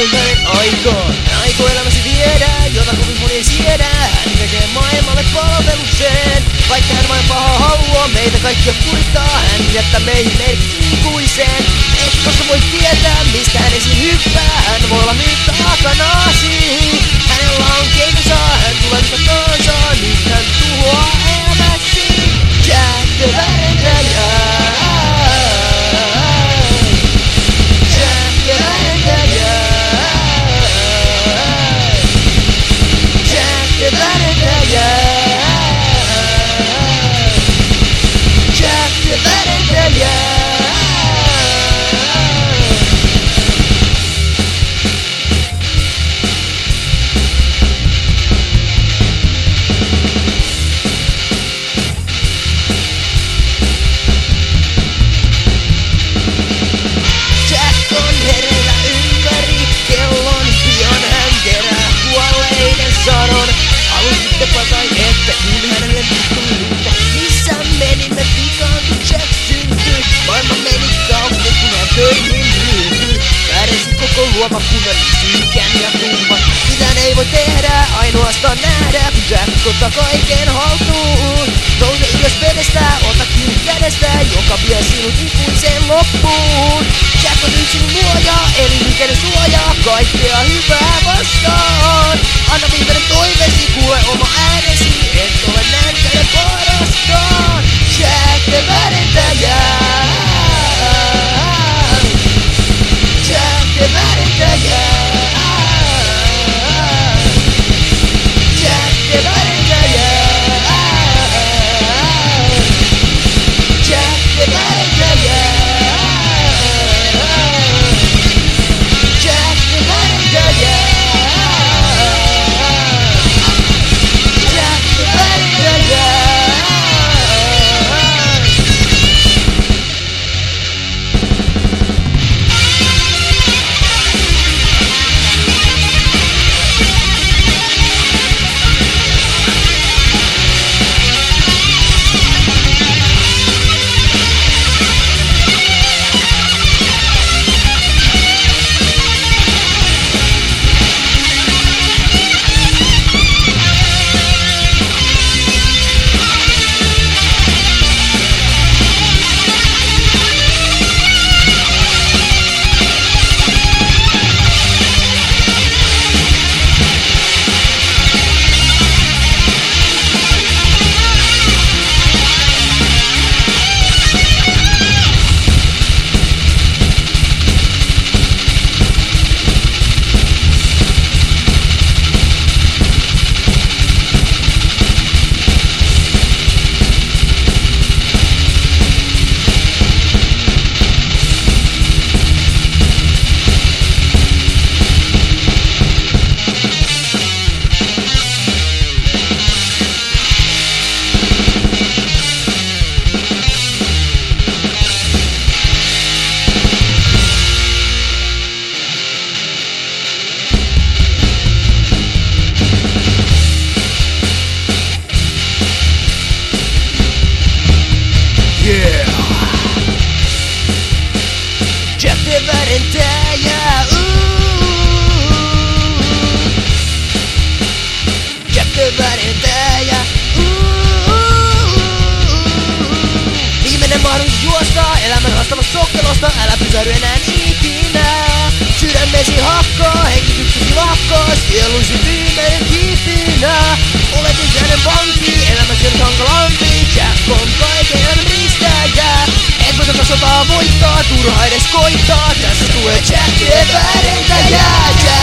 hänen aikaan. Hän aikoo elämäsi viedä, jota kovin moni ei siedä. Hän tekee maailmalle palveluksen. Vaikka hän vain paha haluaa meitä kaikkia kurittaa, hän jättää meihin merkit ikuisen. Et koska voi tietää, mistä hän esiin hyppää. Hän voi olla nyt takanasi. Hänellä on keinonsa, hän tulee mitä tahansa. Nyt hän tuhoaa elämäsi. Jack the värentäjä. Jack the värentäjä. Jack the värentäjä. Jack the värentäjä. Sanon, halusitteko tai ette, kun hänelle tuli luuta. Missä menimme vikaan, kun Jack syntyi? Maailma meni kaupunkiin, kun hän töihin ryhtyi. Väärensi koko luomakunnan syykän ja tumman. Mitään ei voi tehdä, ainoastaan nähdä, kun Jack ottaa kaiken haltuun. Nouse ylös vedestä, ota kiinni kädestä, joka vie sinut ikuiseen loppuun. Jack on yksin luoja, eli mikäinen suoja, kaikkea hyvää vastaan. Anna viimeinen toiveesi, kuule oma äänesi, et ole nälkäinen parastaan. Jack the värentäjä. Jack the värentäjä. Jack the värentäjä. Jack the värentäjä. Jack the värentäjä. Jack the värentäjä. Jack the värentäjä. Viimeinen mahdollisuus juosta elämän haastavasta sokkelosta. Älä pysähdy enää ikinä. Sydämesi hakkaa, hengityksesi lakkaa. Sielusi viimeinen kipinä. Olet isäinen vanki, elämäsi on hankalampi. Jack on kaiken ristäjä. Et voi tätä sotaa voittaa, turha edes koittaa. Tässä tulee Jack the värentäjä.